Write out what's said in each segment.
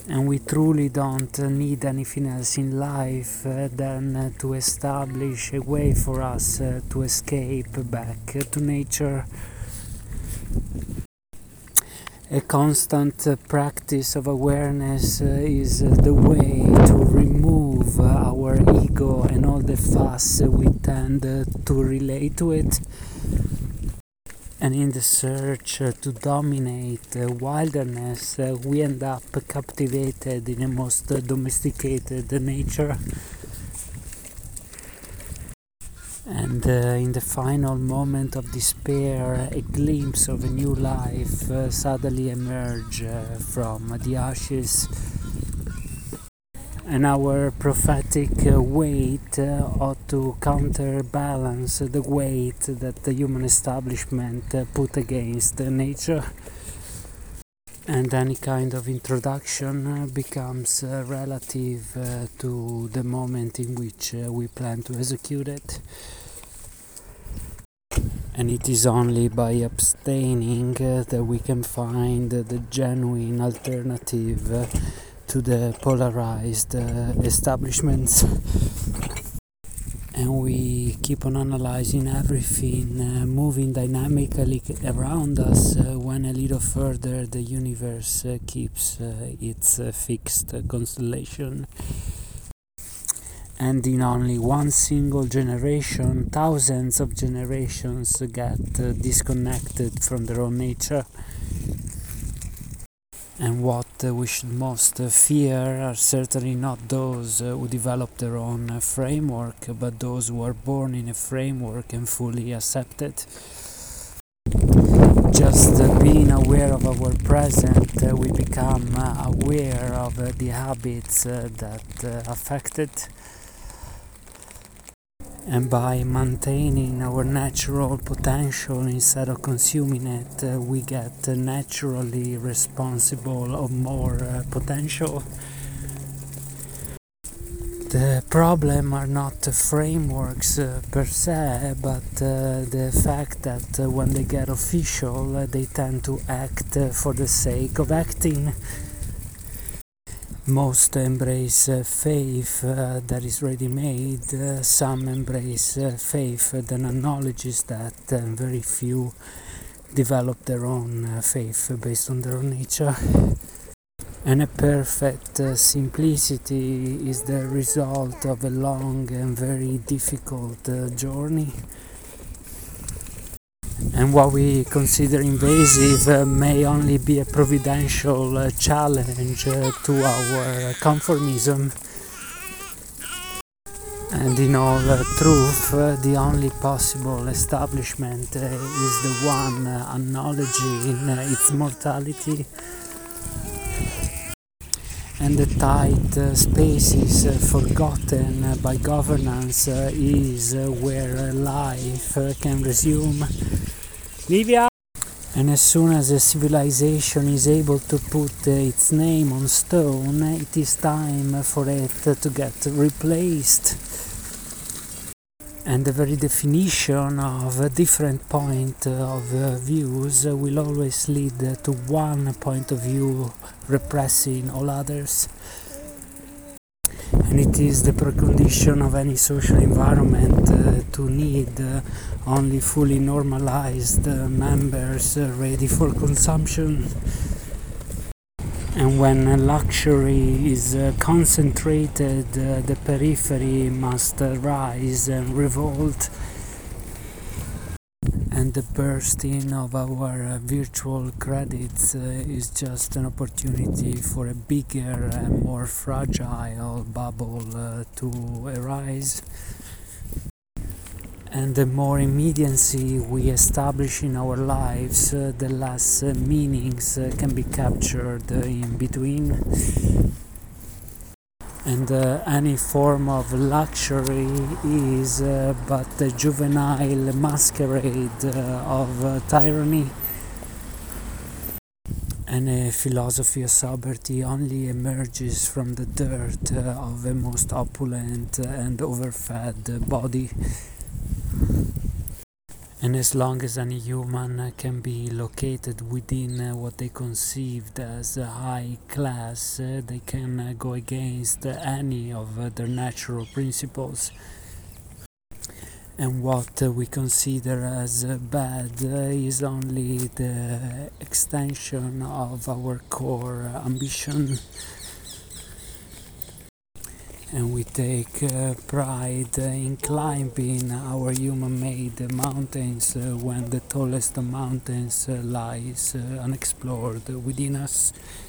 And we truly don't need anything else in life than to establish a way for us to escape back to nature. A constant practice of awareness is the way to remove our ego and all the fuss we tend to relate to it. And in the search to dominate wilderness, we end up captivated in a most domesticated nature. And in the final moment of despair, a glimpse of a new life suddenly emerge from the ashes. And our prophetic weight ought to counterbalance the weight that the human establishment put against nature. And any kind of introduction becomes relative to the moment in which we plan to execute it. And it is only by abstaining that we can find the genuine alternative to the polarized establishments. And we keep on analyzing everything moving dynamically around us when a little further the universe keeps its fixed constellation. And in only one single generation, thousands of generations get disconnected from their own nature. And what we should most fear are certainly not those who develop their own framework, but those who are born in a framework and fully accept it. Just being aware of our present, we become aware of the habits that affect it. And by maintaining our natural potential instead of consuming it, we get naturally responsible of more potential. The problem are not the frameworks per se, but the fact that when they get official, they tend to act for the sake of acting. Most embrace faith that is ready-made, some embrace faith that acknowledges that, and very few develop their own faith based on their own nature. And a perfect simplicity is the result of a long and very difficult journey. And what we consider invasive may only be a providential challenge to our conformism. And in all truth, the only possible establishment is the one acknowledging its mortality. And the tight spaces forgotten by governance is where life can resume. Livia! And as soon as a civilization is able to put its name on stone, it is time for it to get replaced. And the very definition of a different point of views will always lead to one point of view repressing all others. And it is the precondition of any social environment to need only fully normalized members ready for consumption. And when luxury is concentrated, the periphery must rise and revolt. And the bursting of our virtual credits is just an opportunity for a bigger and more fragile bubble to arise. And the more immediacy we establish in our lives, the less meanings can be captured in between. And any form of luxury is but a juvenile masquerade of tyranny. And a philosophy of sobriety only emerges from the dirt of a most opulent and overfed body. And as long as any human can be located within what they conceived as a high class, they can go against any of their natural principles. And what we consider as bad is only the extension of our core ambition. And we take pride in climbing our human-made mountains when the tallest mountains lies unexplored within us.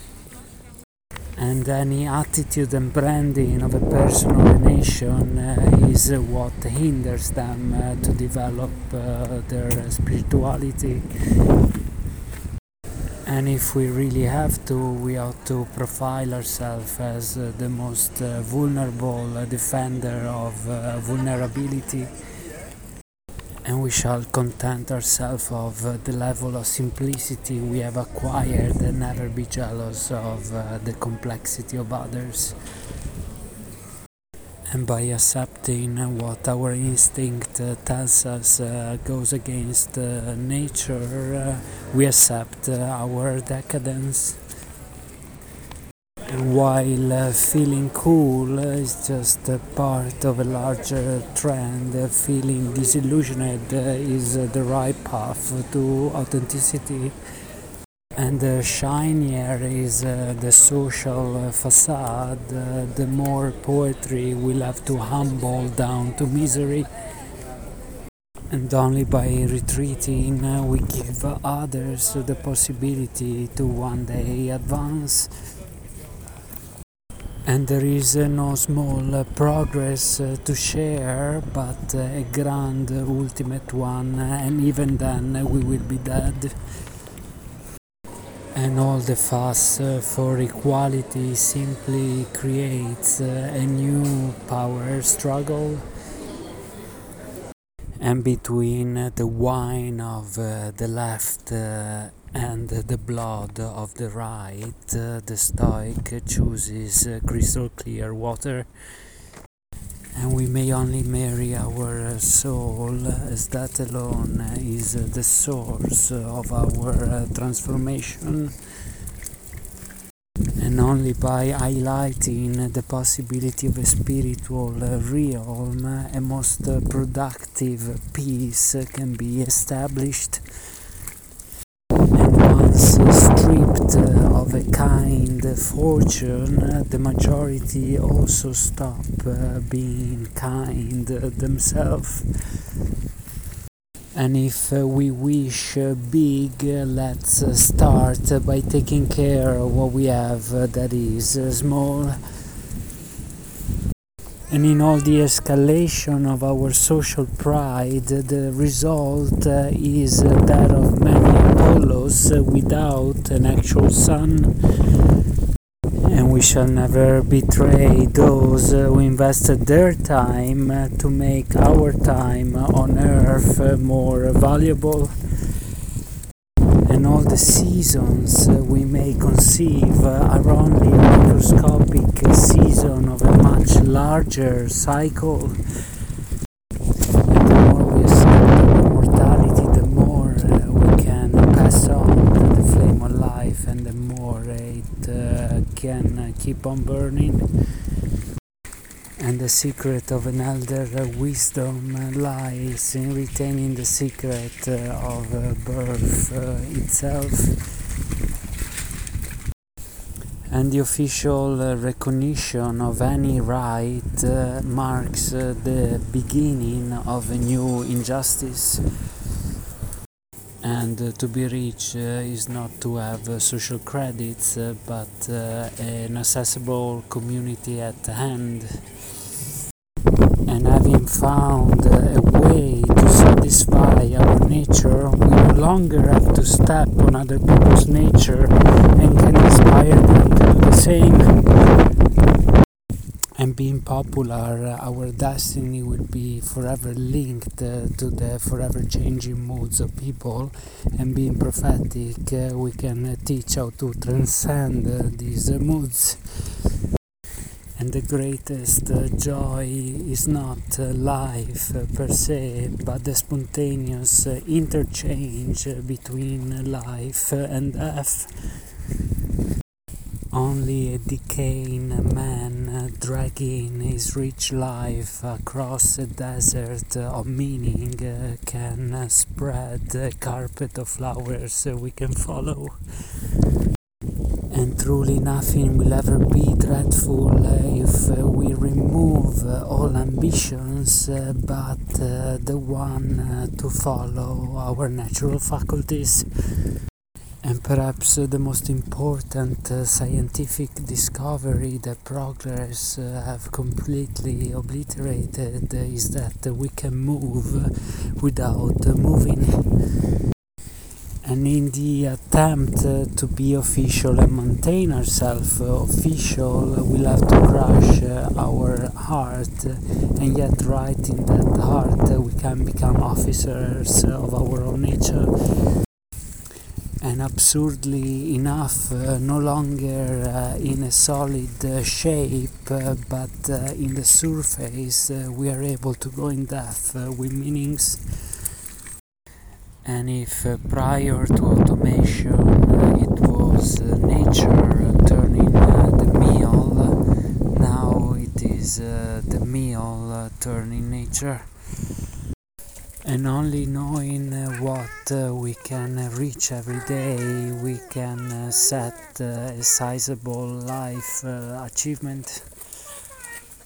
And any attitude and branding of a person or a nation is what hinders them to develop their spirituality. And if we really have to, we ought to profile ourselves as the most vulnerable defender of vulnerability. And we shall content ourselves of the level of simplicity we have acquired and never be jealous of the complexity of others. And by accepting what our instinct tells us goes against nature, we accept our decadence. And while feeling cool is just part of a larger trend, feeling disillusioned is the right path to authenticity. And the shinier is the social facade, the more poetry we'll have to humble down to misery. And only by retreating we give others the possibility to one day advance. And there is no small progress to share, but a grand ultimate one, and even then we will be dead. And all the fuss for equality simply creates a new power struggle. And between the wine of the left and the blood of the right, the Stoic chooses crystal clear water. And we may only marry our soul, as that alone is the source of our transformation. And only by highlighting the possibility of a spiritual realm, a most productive peace can be established. And once stripped of a kind fortune, the majority also stop being kind themselves. And if we wish big, let's start by taking care of what we have that is small. And in all the escalation of our social pride, the result is that of many Apollos without an actual sun. And we shall never betray those who invested their time to make our time on earth more valuable. And all the seasons we may conceive are only a microscopic season of a much larger cycle. And the more we accept our mortality, the more we can pass on the flame of life, and the more it can keep on burning. And the secret of an elder wisdom lies in retaining the secret of birth itself. And the official recognition of any right marks the beginning of a new injustice. And to be rich is not to have social credits, but an accessible community at hand. And having found a way to satisfy our nature, we no longer have to step on other people's nature and can inspire them to do the same. And being popular, our destiny will be forever linked to the forever changing moods of people. And being prophetic, we can teach how to transcend these moods. And the greatest joy is not life per se, but the spontaneous interchange between life and death. Only a decaying man dragging his rich life across a desert of meaning can spread a carpet of flowers we can follow. And truly nothing will ever be dreadful if we remove all ambitions but the one to follow our natural faculties. And perhaps the most important scientific discovery that progress have completely obliterated is that we can move without moving. And in the attempt to be official and maintain ourselves official, we'll have to crush our heart, and yet right in that heart we can become officers of our own nature. And absurdly enough, no longer in a solid shape, but in the surface, we are able to go in depth with meanings. And if prior to automation it was nature turning the meal, now it is the meal turning nature. And only knowing what we can reach every day, we can set a sizable life achievement.